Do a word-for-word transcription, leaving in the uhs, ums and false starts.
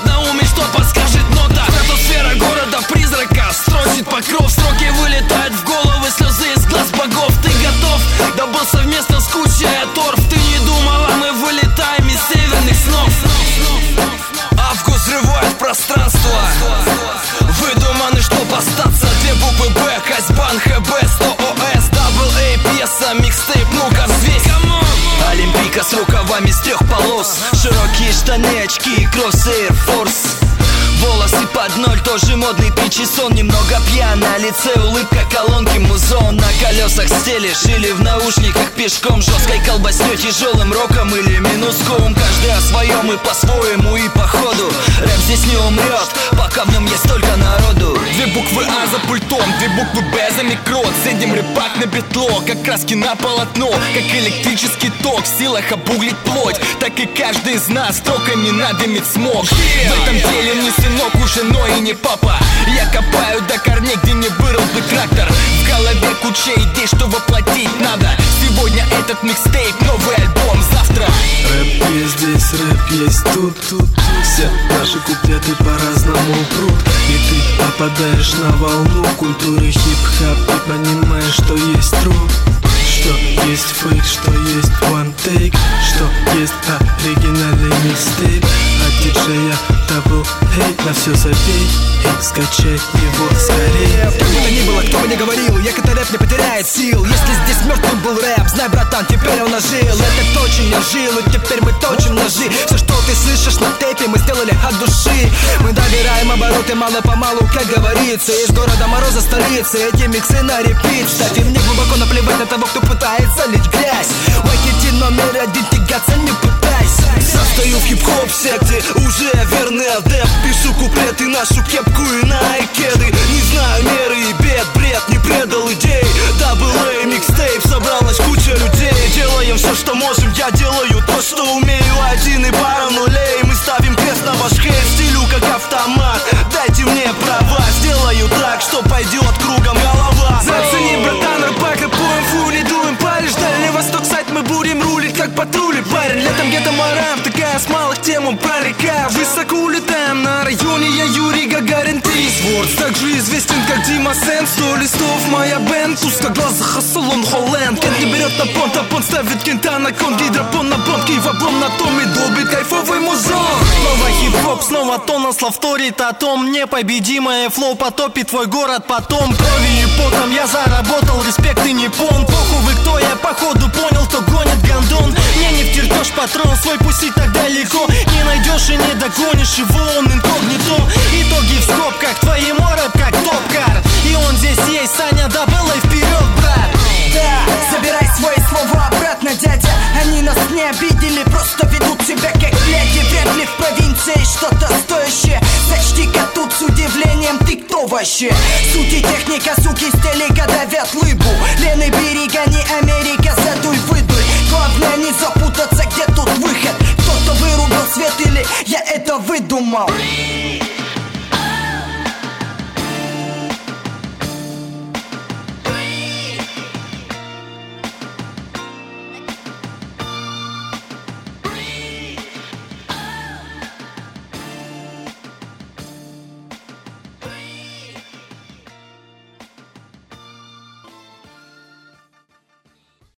одноумий, что подскажет нота. Стратосфера города-призрака строчит покров, строки вылетают в головы, слезы из глаз богов. Ты готов? Да был совместно с кучей торф. Ты не думала, мы вылетаем из северных снов. Август взрывает пространство, выдуманы, чтоб остаться. Две буквы Б, Казьбан, ХБ, сто ОС, дабл эй, пьеса, микстейп, ну-ка взвесь. Олимпийка с рукавами с трех полос, широкие штаны, очки, кросс, Air Force. Волосы под ноль, тоже модный причесон. Немного пьян, на лице улыбка, колонки, музон. На колесах стелишь или в наушниках пешком. Жесткой колбаснёй, тяжелым роком или минуском. Каждый о своем и по-своему, и по ходу. Рэп здесь не умрет, пока в нем есть только народу. Две буквы А за пультом, две буквы Б за микро. Цедим рэпак на бетло, как краски на полотно. Как электрический ток, в силах обуглить плоть. Так и каждый из нас строками надымет смог. В этом деле не сынок уже, но и не папа. Я копаю до корней, где не вырыл бы трактор. В голове куча идей, что воплотить надо. Сегодня этот микстейп, новый альбом, завтра рэп есть здесь, рэп есть тут, тут, тут. Все наши куплеты по-разному прут. И ты попадаешь на волну культуры хип-хап и понимаешь, что есть труд, что есть фейк, что есть one take, что есть оригинальный микстейп. От диджея дабл эй, на все забей и скачай его скорее. Как бы то ни было, кто бы ни говорил, як это рэп не потеряет сил. Если здесь мертвым был рэп, знай, братан, теперь он ожил. Это точно я жил, и теперь мы точим ножи. Все, что ты слышишь на тейпе, мы сделали от души. Мы добираем обороты мало-помалу, как говорится. Из города Мороза столицы, эти миксы на репит. Кстати, мне глубоко наплевать на того, кто пытается лить грязь. Вайкити номер один, тягаться не пытайся. Состою в хип-хоп секте, уже верный адепт. Пишу куплеты, нашу кепку и на айкеды. Не знаю меры и бед, бред не предал идей. Дабл эй, микстейп, собралась куча людей. Делаем все, что можем, я делаю то, что умею. Один и пара нулей, мы ставим крест на ваш хейт. Стилю как автомат, дайте мне права. Сделаю так, что пойдет кругом голова. Зацени, братан, рэпак, рэпуем, фу, не дуем, паришь. Дальний Восток, сайт, мы будем рулить, как патрули, парень. Летом где-то морам, такая с малых тем, он прорека. Высоко улетаем, на районе я Юрий Гагарин, ты Свордс. Также известен, как Дима Сен. Сто листов, моя бенд, узкоглазых, Ассалон, Холланд. Кент не берет на понт, а понт ставит кента на кон. Гидропон на понт, киев облом на том и долбит кайфовый музон. Снова хип-хоп, снова тон, славторит о том. Непобедимое флоу потопит твой город потом. Кровью и потом я заработал, респект и не пон. Похуй, кто я, походу понял, кто гонит гондон. Мне не втертешь патрон, свой пустить так далеко. Не найдешь и не догонишь его, он инкогнито. Итоги в скобках, твоему рэп как топ-кар. И он здесь есть, Саня, дабл эй, вперед, брат. Да, забирай свои слова обратно, дядя. Они нас не обидели, просто ведут себя как леди. Вряд ли в провинции что-то стоящее. Сочти-ка тут с удивлением, ты кто вообще? Суть и техника, суки, стелика давят лыбу. Лены берега, не Америка, задуй, выдуй. Главное не запутаться, где тут выход. Кто-то вырубил свет или я это выдумал.